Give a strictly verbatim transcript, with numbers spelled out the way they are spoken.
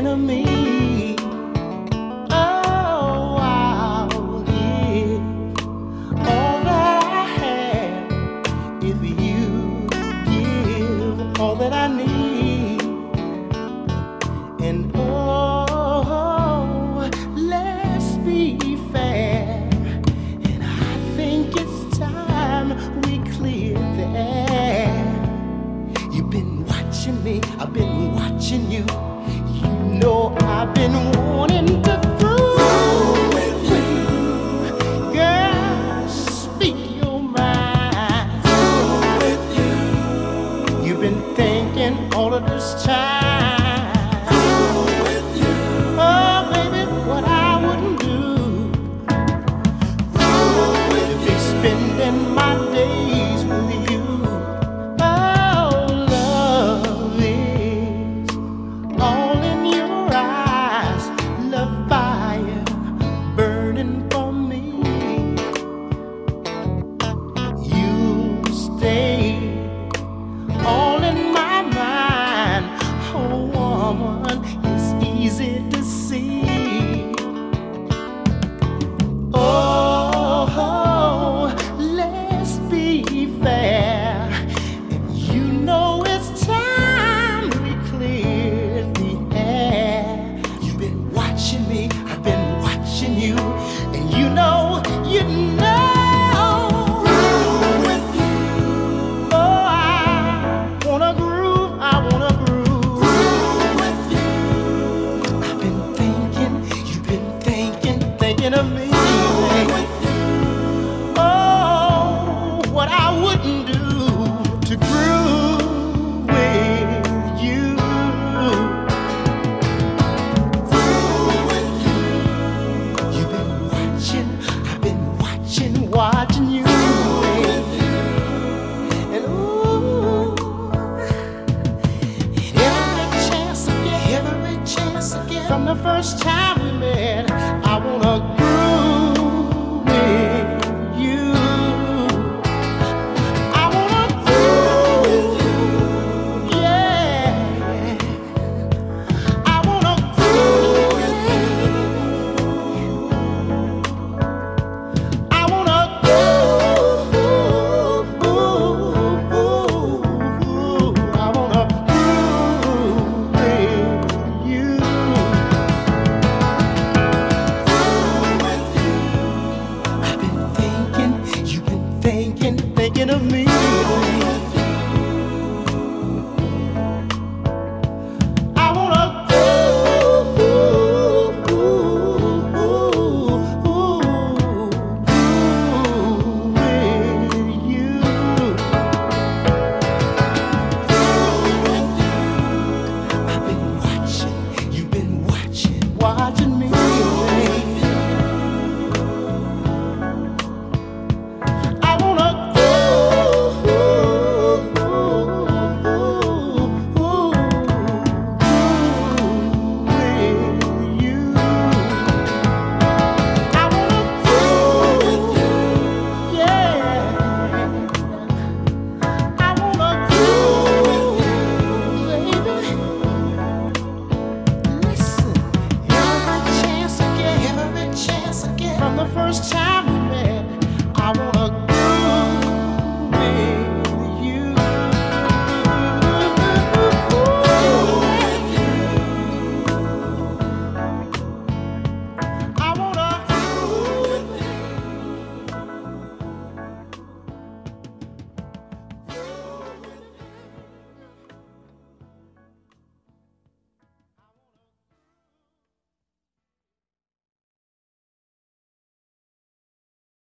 thinking of me. Oh, I'll give all that I have if you give all that I need. And oh, let's be fair. And I think it's time we clear the air. You've been watching me, I've been watching you. You know I've been wanting to groove with you. Girl, speak your mind. Groove with you. You've been thinking all of this time. Groove with you. Oh, baby, what I wouldn't do. Groove with you. To be spending my days with you. Of me, oh, what I wouldn't do to groove with you. Groove with you. You've been watching, I've been watching, watching you. And ooh, and every chance I get, every chance I get, from the first time we met, I wanna